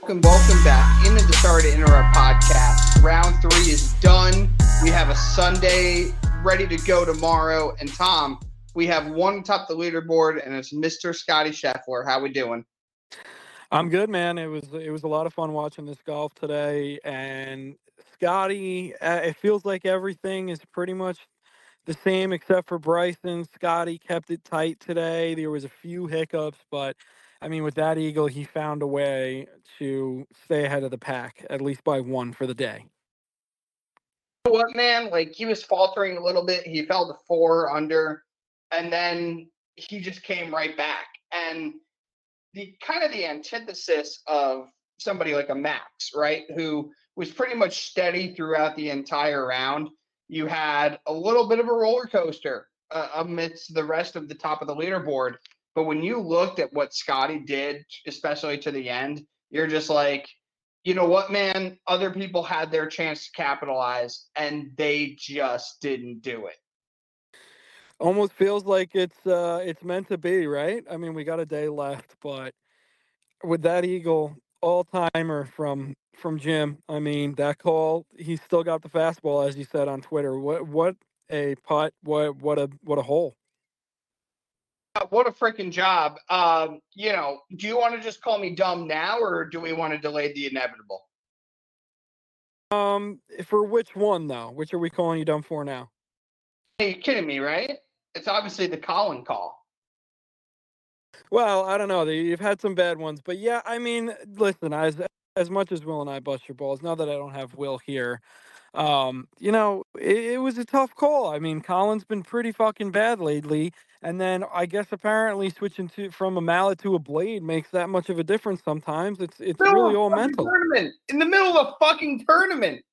Welcome back into the Sorry to Interrupt podcast. Round 3 is done. We have a Sunday ready to go tomorrow. And Tom, we have one atop the leaderboard, and it's Mr. Scotty Scheffler. How we doing? I'm good, man. It was a lot of fun watching this golf today, and Scotty. It feels like everything is pretty much the same except for Bryson. Scotty kept it tight today. There was a few hiccups, but I mean, with that eagle, he found a way to stay ahead of the pack, at least by one for the day. You know what, man? Like, he was faltering a little bit. He fell to 4 under, and then he just came right back. And the kind of the antithesis of somebody like a Max, right, who was pretty much steady throughout the entire round. You had a little bit of a roller coaster amidst the rest of the top of the leaderboard. But when you looked at what Scotty did, especially to the end, you're just like, you know what, man? Other people had their chance to capitalize, and they just didn't do it. Almost feels like it's meant to be, right? I mean, we got a day left, but with that eagle all timer from Jim, I mean that call, he's still got the fastball, as you said on Twitter. What a putt! What a hole! What a freaking job. Do you want to just call me dumb now, or do we want to delay the inevitable? For which one though? Which are we calling you dumb for now? Hey, you're kidding me, right? It's obviously the Colin call. Well, I don't know. You've had some bad ones, but yeah, I mean, listen, as much as Will and I bust your balls, now that I don't have Will here, it was a tough call. I mean, Colin's been pretty fucking bad lately, and then I guess apparently switching to from a mallet to a blade makes that much of a difference sometimes. It's really all mental. Tournament in the middle of a fucking tournament.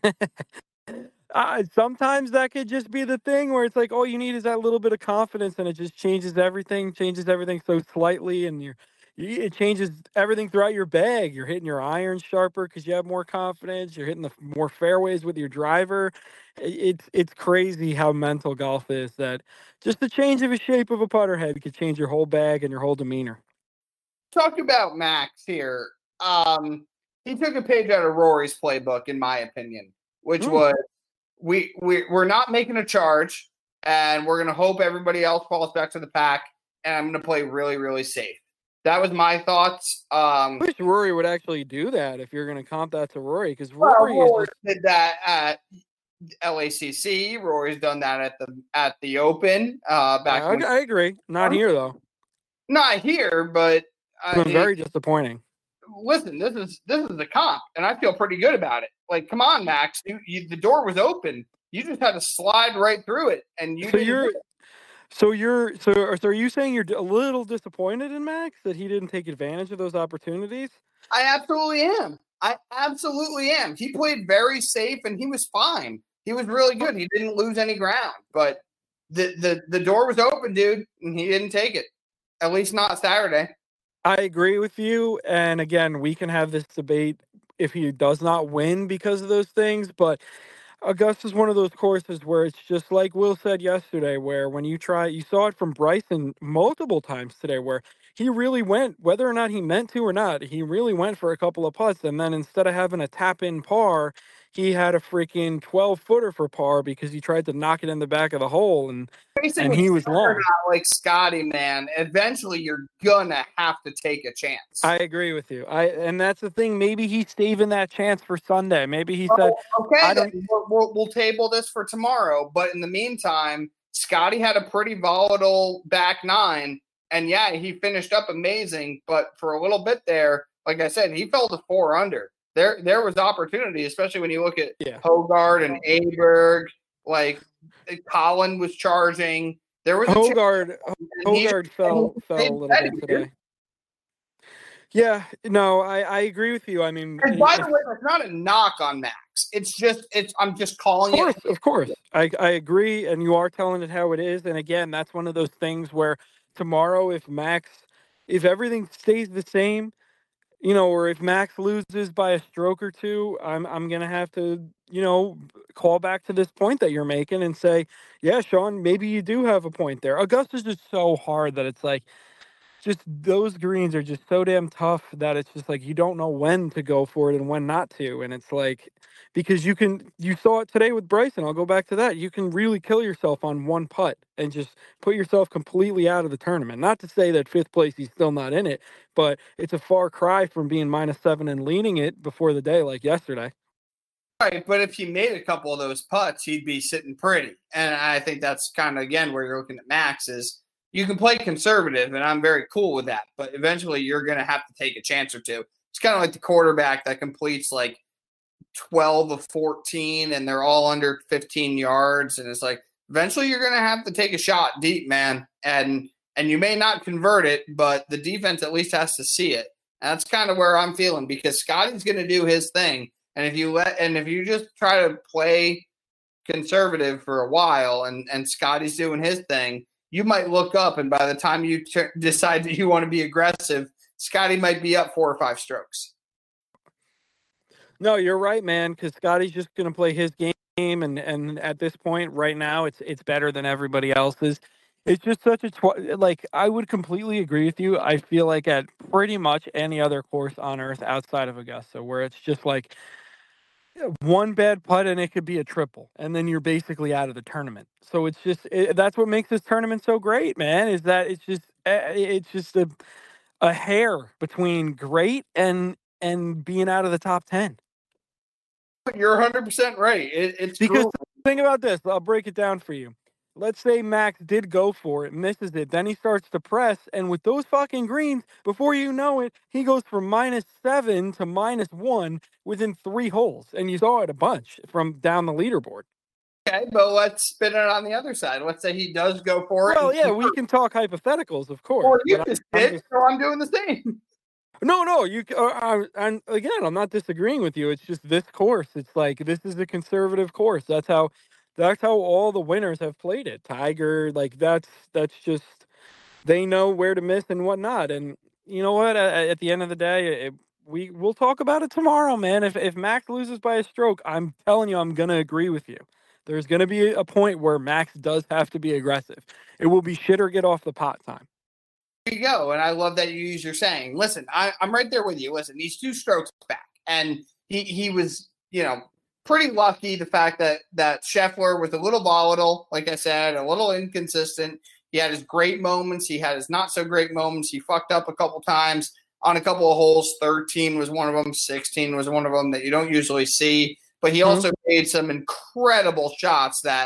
Sometimes that could just be the thing where it's like all you need is that little bit of confidence, and it just changes everything so slightly, and it changes everything throughout your bag. You're hitting your irons sharper because you have more confidence. You're hitting the more fairways with your driver. It's crazy how mental golf is. That just the change of a shape of a putter head could change your whole bag and your whole demeanor. Talk about Max here. He took a page out of Rory's playbook, in my opinion, which was we're not making a charge, and we're gonna hope everybody else falls back to the pack, and I'm gonna play really, really safe. That was my thoughts. I wish Rory would actually do that if you're going to comp that to Rory, because Rory did that at LACC. Rory's done that at the Open. Back I agree. Not here though. Not here, but very disappointing. Listen, this is the comp, and I feel pretty good about it. Like, come on, Max, the door was open. You just had to slide right through it, and you. So are you saying you're a little disappointed in Max that he didn't take advantage of those opportunities? I absolutely am. He played very safe, and he was fine. He was really good. He didn't lose any ground, but the door was open, dude, and he didn't take it. At least not Saturday. I agree with you. And again, we can have this debate if he does not win because of those things, but Augusta is one of those courses where it's just like Will said yesterday, where when you saw it from Bryson multiple times today, where he really went, whether or not he meant to or not, he really went for a couple of putts. And then instead of having a tap in par, he had a freaking 12-footer for par because he tried to knock it in the back of the hole. And he was long. Like Scotty, man, eventually you're gonna have to take a chance. I agree with you. And that's the thing. Maybe he's saving that chance for Sunday. Maybe he said, "Okay, we'll table this for tomorrow." But in the meantime, Scotty had a pretty volatile back nine, and yeah, he finished up amazing. But for a little bit there, like I said, he fell to 4 under. There was opportunity, especially when you look at Hogard and Aberg. Like, Colin was charging. There was Hogard fell a little bit today. Yeah, no, I agree with you. I mean, and by the way, that's not a knock on Max. I'm just calling it. Of course. I agree, and you are telling it how it is. And again, that's one of those things where tomorrow, if everything stays the same, or if Max loses by a stroke or two, I'm gonna have to, call back to this point that you're making and say, yeah, Sean, maybe you do have a point there. Augusta's just so hard that it's like just those greens are just so damn tough that it's just like you don't know when to go for it and when not to. And it's like because you saw it today with Bryson. I'll go back to that. You can really kill yourself on one putt and just put yourself completely out of the tournament. Not to say that fifth place he's still not in it, but it's a far cry from being -7 and leading it before the day like yesterday. Right, but if he made a couple of those putts, he'd be sitting pretty. And I think that's kind of, again, where you're looking at Max is you can play conservative, and I'm very cool with that. But eventually you're going to have to take a chance or two. It's kind of like the quarterback that completes like 12 of 14, and they're all under 15 yards. And it's like eventually you're going to have to take a shot deep, man. And you may not convert it, but the defense at least has to see it. And that's kind of where I'm feeling because Scotty's going to do his thing. And if you just try to play conservative for a while and Scotty's doing his thing, you might look up and by the time you decide that you want to be aggressive, Scotty might be up 4 or 5 strokes. No, you're right, man, because Scotty's just gonna play his game, and at this point, right now, it's better than everybody else's. It's just such a like, I would completely agree with you. I feel like at pretty much any other course on earth outside of Augusta, where it's just like one bad putt and it could be a triple, and then you're basically out of the tournament. So it's just that's what makes this tournament so great, man. Is that it's just a hair between great and being out of the top 10. You're 100% right. It's Because true. think about this, I'll break it down for you. Let's say Max did go for it, misses it, then he starts to press, and with those fucking greens, before you know it, he goes from -7 to -1 within 3 holes, and you saw it a bunch from down the leaderboard. Okay, but let's spin it on the other side. Let's say he does go for it. Well, yeah, we can talk hypotheticals, of course. Or you But just I'm did, so I'm doing the same. no, and again, I'm not disagreeing with you. It's just this course. It's like this is a conservative course. That's how all the winners have played it. Tiger, like that's just they know where to miss and whatnot. And you know what? At the end of the day, we'll talk about it tomorrow, man. If Max loses by a stroke, I'm telling you, I'm gonna agree with you. There's gonna be a point where Max does have to be aggressive. It will be shit or get off the pot time. There you go. And I love that you use your saying. Listen, I'm right there with you. Listen, he's 2 strokes back. And he was, pretty lucky the fact that Scheffler was a little volatile, like I said, a little inconsistent. He had his great moments. He had his not so great moments. He fucked up a couple times on a couple of holes. 13 was one of them. 16 was one of them that you don't usually see. But he also made some incredible shots that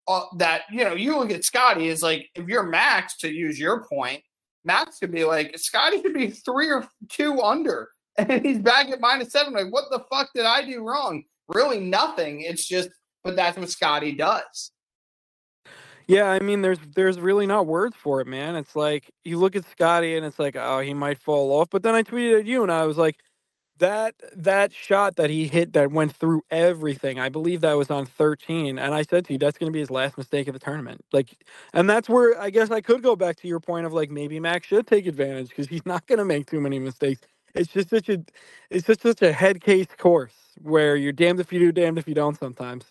you look at Scotty is like, if you're Max, to use your point, Max could be like, Scotty could be 3 or 2 under, and he's back at -7. Like, what the fuck did I do wrong? Really nothing. It's just, but that's what Scotty does. Yeah, I mean, there's really not words for it, man. It's like you look at Scotty and it's like, oh, he might fall off. But then I tweeted at you and I was like, that shot that he hit that went through everything. I believe that was on 13, and I said to you, that's going to be his last mistake of the tournament. Like, and that's where I guess I could go back to your point of like maybe Max should take advantage because he's not going to make too many mistakes. It's just such a head case course where you're damned if you do, damned if you don't. Sometimes.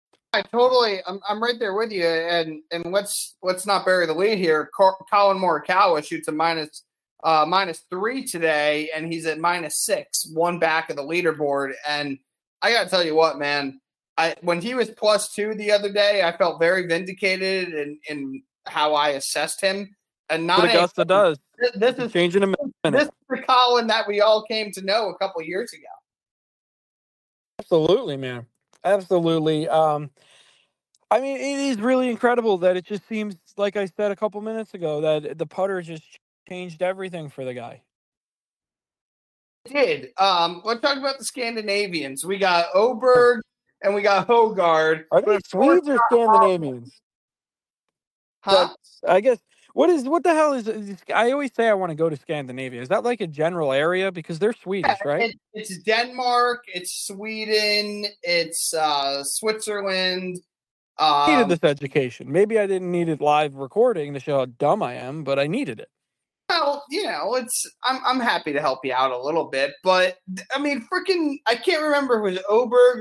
I'm right there with you. And let's not bury the lead here. Colin Morikawa shoots a -3 today, and he's at -6, 1 back of the leaderboard. And I gotta tell you what, man, when he was +2 the other day, I felt very vindicated in how I assessed him. And not What Augusta does. This is changing a minute. This is the Colin that we all came to know a couple of years ago. Absolutely, man. Absolutely. I mean, it is really incredible that it just seems like I said a couple minutes ago that the putter just changed everything for the guy. It did. Let's talk about the Scandinavians. We got Oberg and we got Hogard. Are they Swedes or Scandinavians? Huh? I guess what the hell is I always say I want to go to Scandinavia. Is that like a general area because they're Swedish, right? It's Denmark, it's Sweden, it's Switzerland. I needed this education. Maybe I didn't need it live recording to show how dumb I am, but I needed it. Well, I'm happy to help you out a little bit, but I mean, freaking, I can't remember if it was Oberg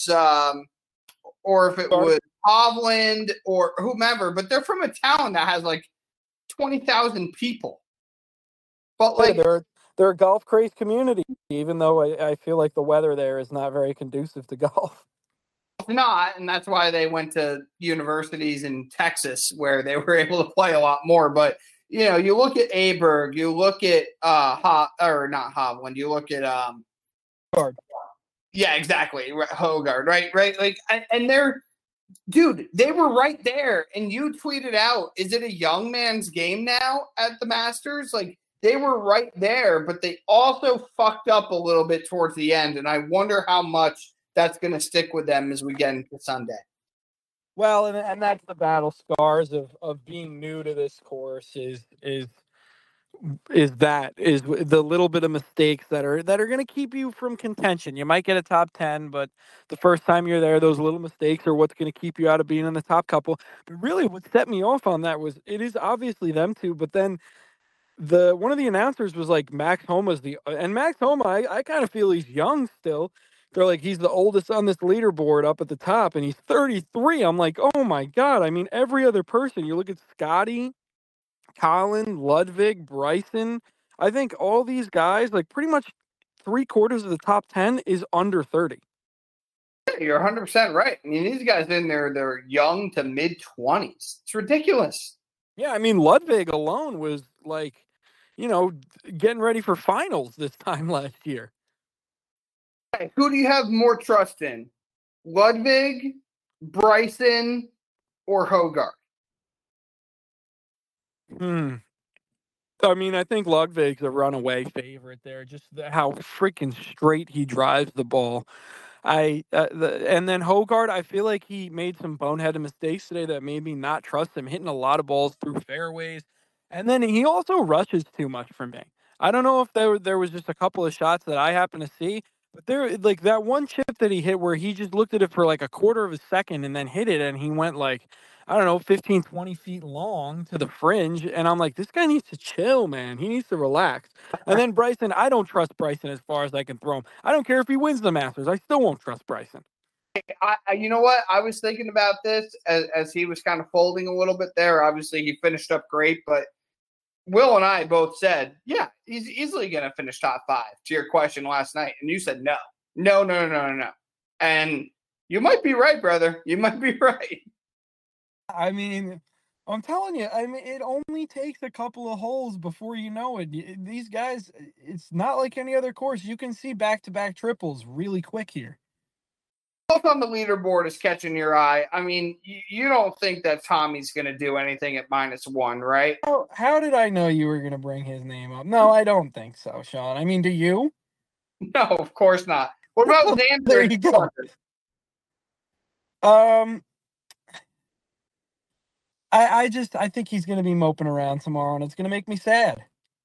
or if it was Hovland or whomever, but they're from a town that has like 20,000 people. But like, they're a golf crazed community, even though I feel like the weather there is not very conducive to golf. it's not, and that's why they went to universities in Texas where they were able to play a lot more. But you look at Aberg, you look at or not Hovland, you look at Hard. yeah, exactly, Hogard, right, like, and they're dude, they were right there, and you tweeted out, "Is it a young man's game now at the Masters?" Like they were right there, but they also fucked up a little bit towards the end, and I wonder how much that's going to stick with them as we get into Sunday. Well, and that's the battle scars of being new to this course is the little bit of mistakes that are going to keep you from contention. You might get a top 10, but the first time you're there, those little mistakes are what's going to keep you out of being in the top couple. But really, what set me off on that was it is obviously them two, but then the one of the announcers was like Max Homa's and Max Homa, I kind of feel he's young still. They're like he's the oldest on this leaderboard up at the top, and he's 33. I'm like, oh my god! I mean, every other person you look at Scotty, Colin, Ludwig, Bryson. I think all these guys, like pretty much 3/4 of the top 10 is under 30. Yeah, you're 100% right. I mean, these guys in there, they're young to mid 20s. It's ridiculous. Yeah, I mean, Ludwig alone was like, getting ready for finals this time last year. Hey, who do you have more trust in? Ludwig, Bryson, or Hogard? I mean, I think Ludwig's a runaway favorite there. Just how freaking straight he drives the ball. And then Hogard, I feel like he made some boneheaded mistakes today that made me not trust him, hitting a lot of balls through fairways, and then he also rushes too much for me. I don't know if there was just a couple of shots that I happened to see, but there like that one chip that he hit where he just looked at it for like a quarter of a second and then hit it, and he went like I don't know 15, 20 feet long to the fringe, and I'm like, this guy needs to chill, man. He needs to relax. And then Bryson, I don't trust Bryson as far as I can throw him. I don't care if he wins the Masters. I still won't trust Bryson. You know what? I was thinking about this as he was kind of folding a little bit there. Obviously, he finished up great, but Will and I both said, yeah, he's easily going to finish top 5 to your question last night. And you said, no. And you might be right, brother. You might be right. I mean, I'm telling you, I mean, it only takes a couple of holes before you know it. These guys, it's not like any other course. You can see back-to-back triples really quick here. Both on the leaderboard is catching your eye. I mean, you don't think that Tommy's going to do anything at -1, right? How did I know you were going to bring his name up? No, I don't think so, Sean. I mean, do you? No, of course not. What about Xander? There you go. I think he's going to be moping around tomorrow, and it's going to make me sad.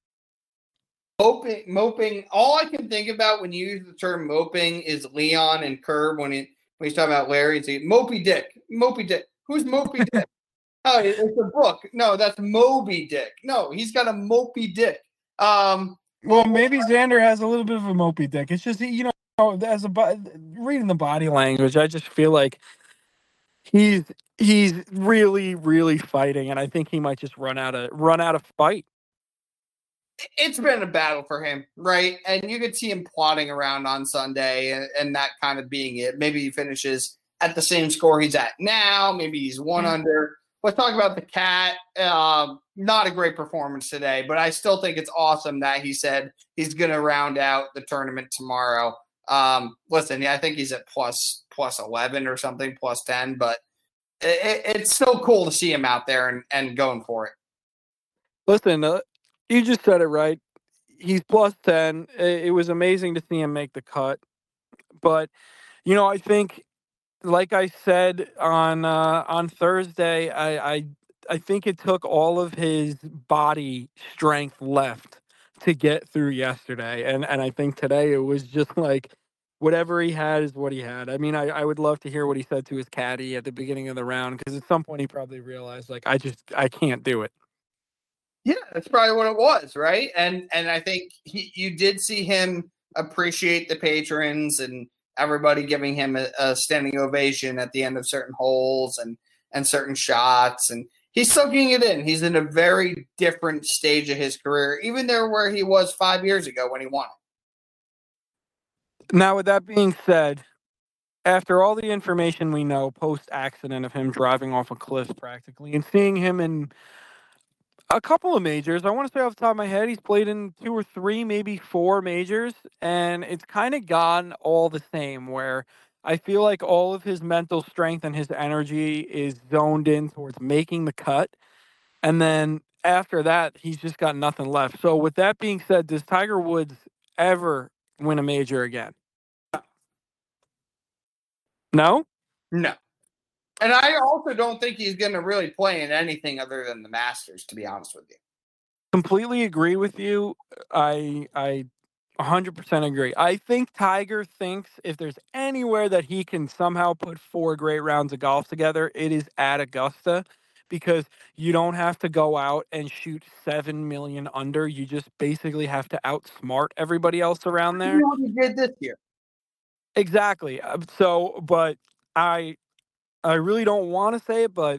Moping. All I can think about when you use the term moping is Leon and Curb when he's talking about Larry. It's Moby Dick. Who's Moby Dick? Oh, it's a book. No, that's Moby Dick. No, he's got a mopey dick. Well, maybe Xander has a little bit of a mopey dick. It's just as reading the body language, I just feel like he's really really fighting, and I think he might just run out of fight. It's been a battle for him, right? And you could see him plodding around on Sunday and that kind of being it. Maybe he finishes at the same score he's at now. Maybe he's one under. Let's talk about the Cat. Not a great performance today, but I still think it's awesome that he said he's going to round out the tournament tomorrow. Listen, yeah, I think he's at plus 11 or something, plus 10, but it's so cool to see him out there and going for it. Listen, you just said it right. He's plus 10. It was amazing to see him make the cut. But, I think, like I said on Thursday, I think it took all of his body strength left to get through yesterday. And I think today it was just like whatever he had is what he had. I mean, I would love to hear what he said to his caddy at the beginning of the round, because at some point he probably realized, like, I can't do it. Yeah, that's probably what it was, right? And I think you did see him appreciate the patrons and everybody giving him a standing ovation at the end of certain holes and certain shots. And he's soaking it in. He's in a very different stage of his career, even there where he was 5 years ago when he won it. Now, with that being said, after all the information we know post accident of him driving off a cliff practically and seeing him in a couple of majors, I want to say off the top of my head, he's played in 2 or 3, maybe 4 majors, and it's kinda gone all the same, where I feel like all of his mental strength and his energy is zoned in towards making the cut, and then after that, he's just got nothing left. So with that being said, does Tiger Woods ever win a major again? No? No. And I also don't think he's going to really play in anything other than the Masters, to be honest with you. Completely agree with you. I 100% agree. I think Tiger thinks if there's anywhere that he can somehow put 4 great rounds of golf together, it is at Augusta because you don't have to go out and shoot 7 million under. You just basically have to outsmart everybody else around You there. know what he did this year? Exactly. But I really don't want to say it, but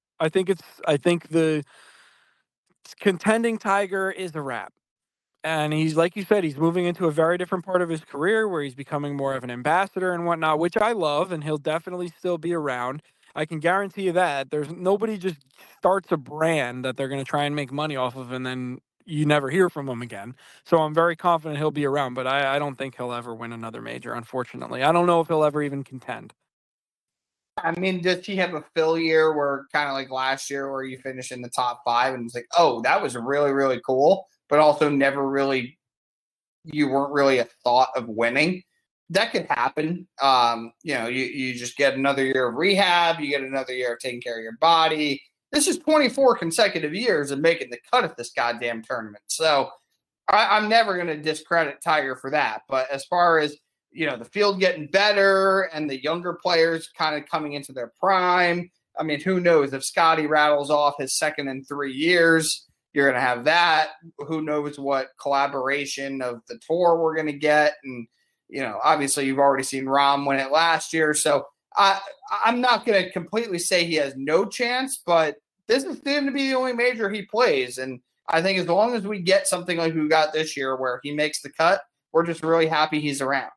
I think the contending Tiger is a wrap. And he's like you said, he's moving into a very different part of his career where he's becoming more of an ambassador and whatnot, which I love, and he'll definitely still be around. I can guarantee you that. There's nobody just starts a brand that they're going to try and make money off of, and then you never hear from him again. So I'm very confident he'll be around, but I don't think he'll ever win another major, unfortunately. I don't know if he'll ever even contend. I mean, does he have a fill year where kind of like last year where you finish in the top 5 and it's like, oh, that was really, really cool, but also never really, you weren't really a thought of winning? That could happen. You just get another year of rehab, you get another year of taking care of your body. This is 24 consecutive years of making the cut at this goddamn tournament. So I'm never going to discredit Tiger for that. But as far as the field getting better and the younger players kind of coming into their prime, I mean, who knows if Scotty rattles off his second in 3 years, you're going to have that. Who knows what collaboration of the tour we're going to get. And, obviously you've already seen Rahm win it last year. So I'm not going to completely say he has no chance, but this is going to be the only major he plays. And I think as long as we get something like we got this year where he makes the cut, we're just really happy he's around.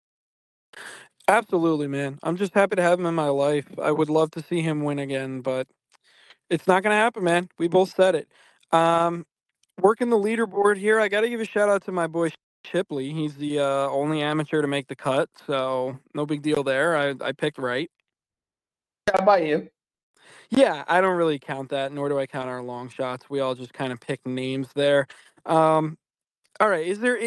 Absolutely, man. I'm just happy to have him in my life. I would love to see him win again, but it's not going to happen, man. We both said it. Um, Working the leaderboard here, I got to give a shout out to my boy Shipley. He's the only amateur to make the cut, so no big deal there. I picked right. How about you? Yeah, I don't really count that, nor do I count our long shots. We all just kind of pick names there. Um, all right, is there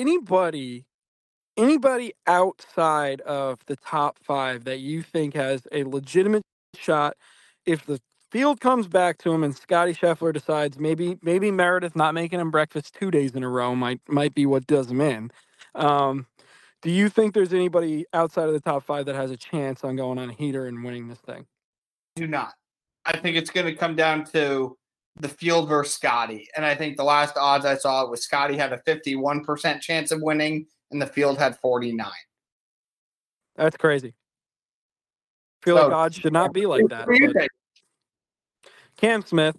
anybody outside of the top 5 that you think has a legitimate shot if the field comes back to him and Scotty Scheffler decides maybe Meredith not making him breakfast 2 days in a row might be what does him in. Um, do you think there's anybody outside of the top 5 that has a chance on going on a heater and winning this thing? Do not. I think it's going to come down to the field versus Scotty. And I think the last odds I saw was Scotty had a 51% chance of winning and the field had 49. That's crazy. I feel like odds should not be like that. But Cam Smith.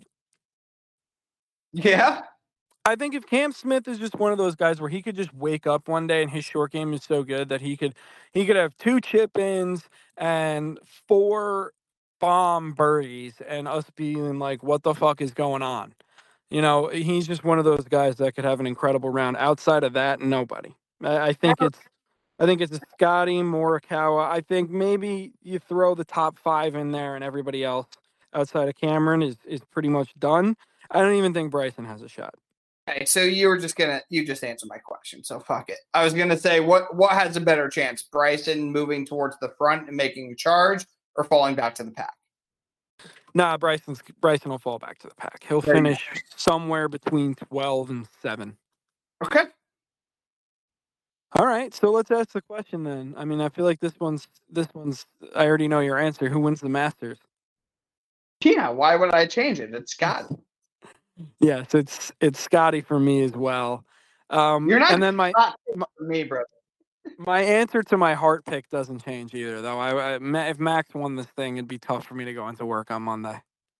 Yeah. I think if Cam Smith is just one of those guys where he could just wake up one day and his short game is so good that he could have 2 chip ins and 4 bomb birdies and us being like, what the fuck is going on? He's just one of those guys that could have an incredible round. Outside of that, nobody. I think it's a Scotty Morikawa. I think maybe you throw the top 5 in there and everybody else outside of Cameron is pretty much done. I don't even think Bryson has a shot. Okay, so you just answered my question. So fuck it. I was gonna say what has a better chance, Bryson moving towards the front and making a charge, or falling back to the pack? Nah, Bryson will fall back to the pack. He'll finish somewhere between 12 and 7. Okay. All right, so let's ask the question then. I mean, I feel like this one's. I already know your answer. Who wins the Masters? Yeah. Why would I change it? It's Scotty. Yes, it's Scotty for me as well. You're not. And then my for me, bro. my answer to my heart pick doesn't change either, though. If Max won this thing, it'd be tough for me to go into work on Monday.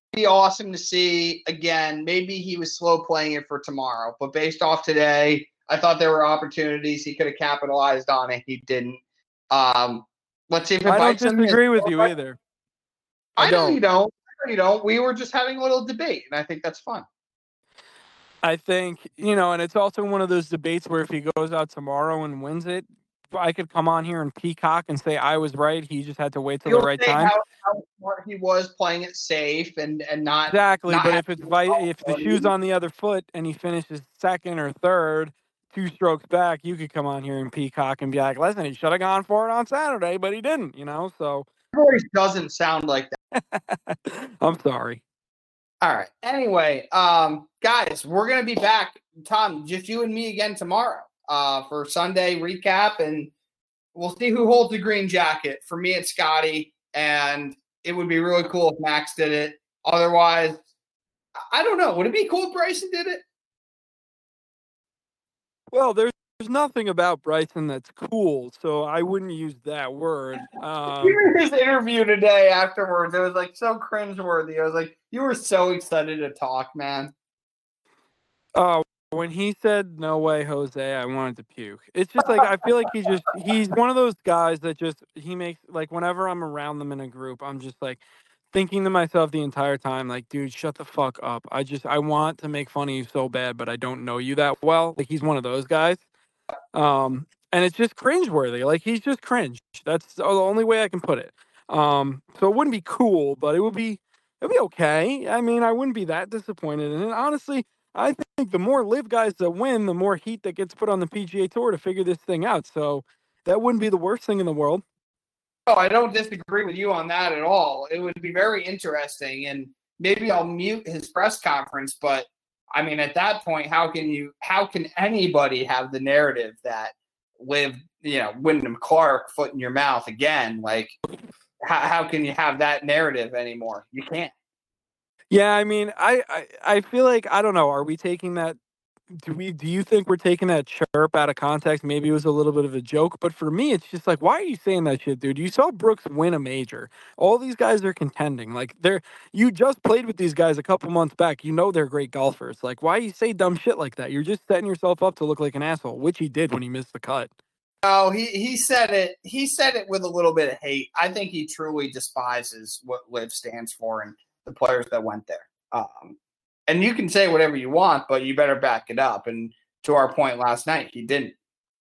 be awesome to see again. Maybe he was slow playing it for tomorrow, but based off today, I thought there were opportunities he could have capitalized on it. He didn't. Let's see if it I don't bites him. disagree with you either. I know you don't. I know you don't. We were just having a little debate, and I think that's fun. I think, and it's also one of those debates where if he goes out tomorrow and wins it, I could come on here and peacock and say I was right. He just had to wait till the right time. How smart he was playing it safe and not exactly. Not but if the shoe's on the other foot and he finishes second or third, 2 strokes back, you could come on here and peacock and be like, listen, he should have gone for it on Saturday, but he didn't. So voice doesn't sound like that. I'm sorry. All right. Anyway, guys, we're gonna be back, Tom, just you and me again tomorrow, for Sunday recap, and we'll see who holds the green jacket. For me, it's Scotty, and it would be really cool if Max did it. Otherwise, I don't know. Would it be cool if Bryson did it? Well, there's nothing about Bryson that's cool, so I wouldn't use that word. His interview today afterwards, it was like so cringeworthy. I was like, you were so excited to talk, man. When he said "no way, Jose," I wanted to puke. It's just like I feel like he's one of those guys that he makes, like, whenever I'm around them in a group, I'm just like thinking to myself the entire time, like, dude, shut the fuck up. I want to make fun of you so bad, but I don't know you that well. Like, he's one of those guys. And it's just cringeworthy. Like, he's just cringe. That's the only way I can put it. So it wouldn't be cool, but it'd be okay. I mean, I wouldn't be that disappointed. And honestly, I think the more live guys that win, the more heat that gets put on the PGA Tour to figure this thing out. So that wouldn't be the worst thing in the world. Oh, I don't disagree with you on that at all. It would be very interesting, and maybe I'll mute his press conference. But I mean, at that point, how can anybody have the narrative that Wyndham Clark foot in your mouth again? Like, how can you have that narrative anymore? You can't. Yeah, I mean, I feel like, I don't know. Are we taking that? Do you think we're taking that chirp out of context? Maybe it was a little bit of a joke, but for me, it's just like, why are you saying that shit, dude? You saw Brooks win a major. All these guys are contending. Like, you just played with these guys a couple months back. You know they're great golfers. Like, why you say dumb shit like that? You're just setting yourself up to look like an asshole, which he did when he missed the cut. Oh, he said it. He said it with a little bit of hate. I think he truly despises what LIV stands for and the players that went there. And you can say whatever you want, but you better back it up. And to our point last night, he didn't.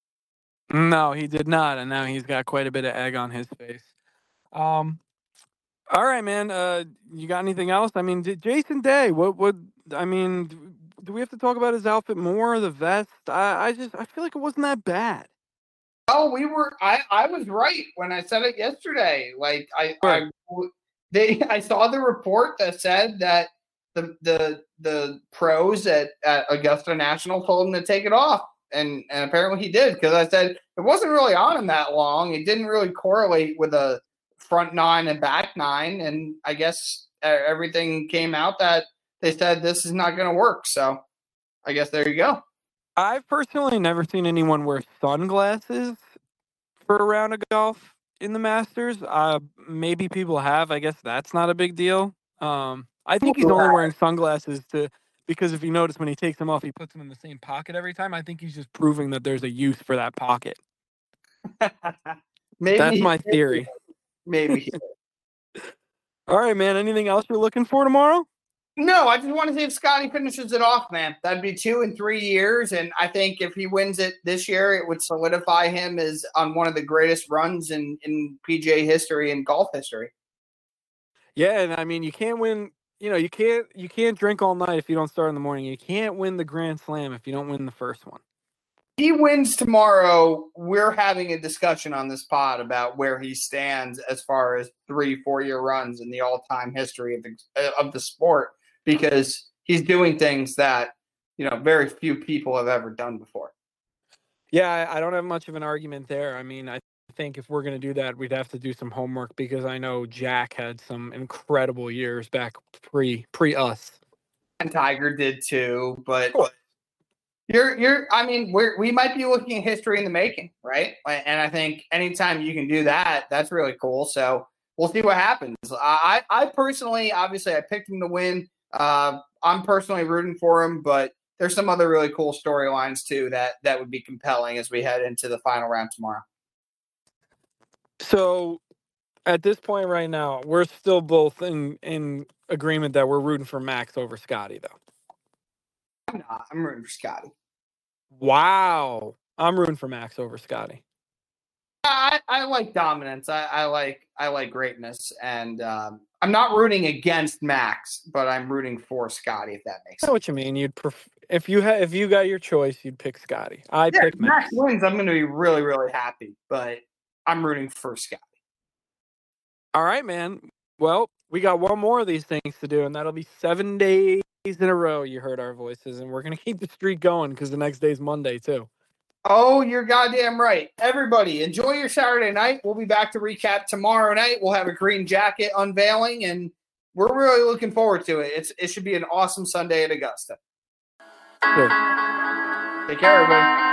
No, he did not, and now he's got quite a bit of egg on his face. All right, man. You got anything else? I mean, Jason Day. What? I mean, do we have to talk about his outfit more? The vest. I feel like it wasn't that bad. Oh, I was right when I said it yesterday. Like I saw the report that said that the pros at Augusta National told him to take it off, and apparently he did, because I said it wasn't really on him that long. It didn't really correlate with a front 9 and back 9, and I guess everything came out that they said this is not going to work. So I guess there you go. I've personally never seen anyone wear sunglasses for a round of golf in the Masters. Maybe people have. I guess that's not a big deal. I think he's only wearing sunglasses because if you notice, when he takes them off, he puts them in the same pocket every time. I think he's just proving that there's a use for that pocket. Maybe that's my theory. Maybe. All right, man. Anything else you're looking for tomorrow? No, I just want to see if Scotty finishes it off, man. That'd be 2 in 3 years, and I think if he wins it this year, it would solidify him as on one of the greatest runs in PGA history and golf history. Yeah, and I mean, you can't win. You can't drink all night if you don't start in the morning. You can't win the Grand Slam if you don't win the first one. If he wins tomorrow, we're having a discussion on this pod about where he stands as far as 3-4 year runs in the all-time history of the sport, because he's doing things that, very few people have ever done before. Yeah, I don't have much of an argument there. I mean, I think if we're going to do that, we'd have to do some homework, because I know Jack had some incredible years back pre us. And Tiger did too, but we might be looking at history in the making, right? And I think anytime you can do that, that's really cool. So we'll see what happens. I personally, obviously, I picked him to win. I'm personally rooting for him, but there's some other really cool storylines too that would be compelling as we head into the final round tomorrow. So at this point right now, we're still both in agreement that we're rooting for Max over Scotty, though. I'm not. I'm rooting for Scotty. Wow. I'm rooting for Max over Scotty. I like dominance. I like greatness, and I'm not rooting against Max, but I'm rooting for Scotty. If that makes sense. I know what you mean. If you got your choice, you'd pick Scotty. I pick if Max. Max wins, I'm going to be really really happy, but I'm rooting for Scotty. All right, man. Well, we got one more of these things to do, and that'll be 7 days in a row. You heard our voices, and we're gonna keep the streak going because the next day's Monday too. Oh, you're goddamn right. Everybody, enjoy your Saturday night. We'll be back to recap tomorrow night. We'll have a green jacket unveiling, and we're really looking forward to it. It should be an awesome Sunday at Augusta. Sure. Take care, everybody.